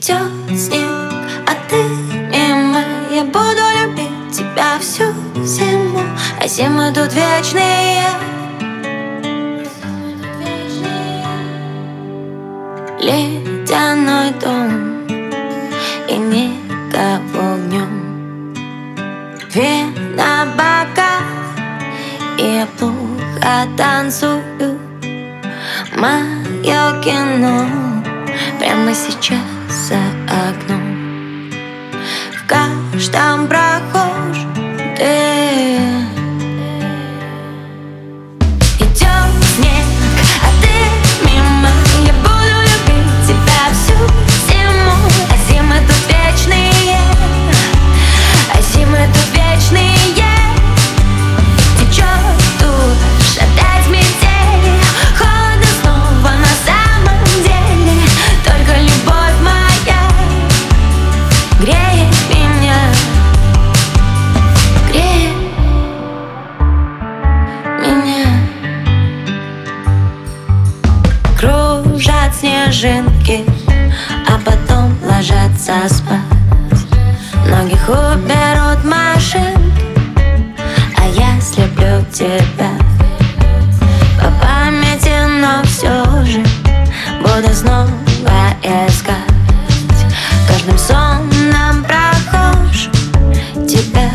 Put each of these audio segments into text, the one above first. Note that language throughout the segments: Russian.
Идет снег, а ты мимо. Я буду любить тебя всю зиму, а зимы тут вечные. Ледяной дом и никого в нем. Вина бока, и я плохо танцую. Мое кино прямо сейчас за окном. В каждом прохожем ты. Идет снег, а ты мимо. Я буду любить тебя всю зиму, а зимы тут вечные. А зимы тут вечные. Течет дождь, опять метель. Холодно снова на самом деле. Только любовь моя греет меня, греет меня. Кружат снежинки, а потом ложатся спать. Многих уберут машинки, а я слеплю тебя по памяти, но все же буду снова искать в каждом сонном прохожем тебя.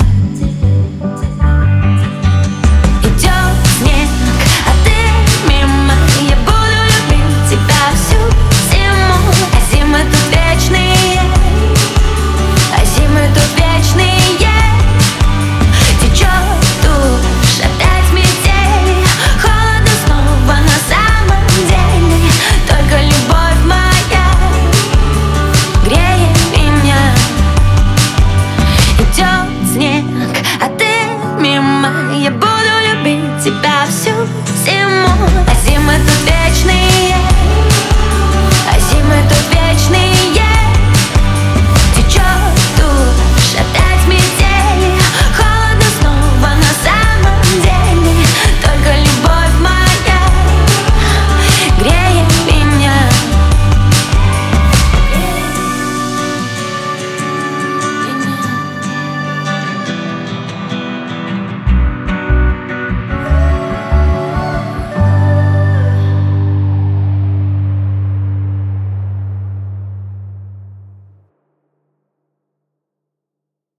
Идет снег, а ты мимо. Я буду любить тебя всю зиму, а зимы тут вечные. А зимы тут вечные. Течет дождь, опять метель. Холодно снова на самом деле. Только любовь моя греет меня. Идет снег, а ты мимо. Я буду любить тебя всю